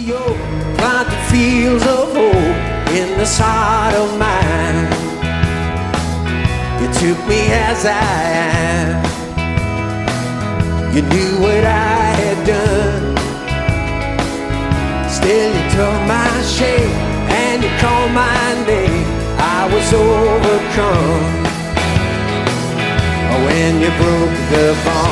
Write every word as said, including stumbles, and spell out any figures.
Plant the fields of hope in this heart of mine. You took me as I am. You knew what I had done. Still you took my shape and you called my name. I was overcome when you broke the bond.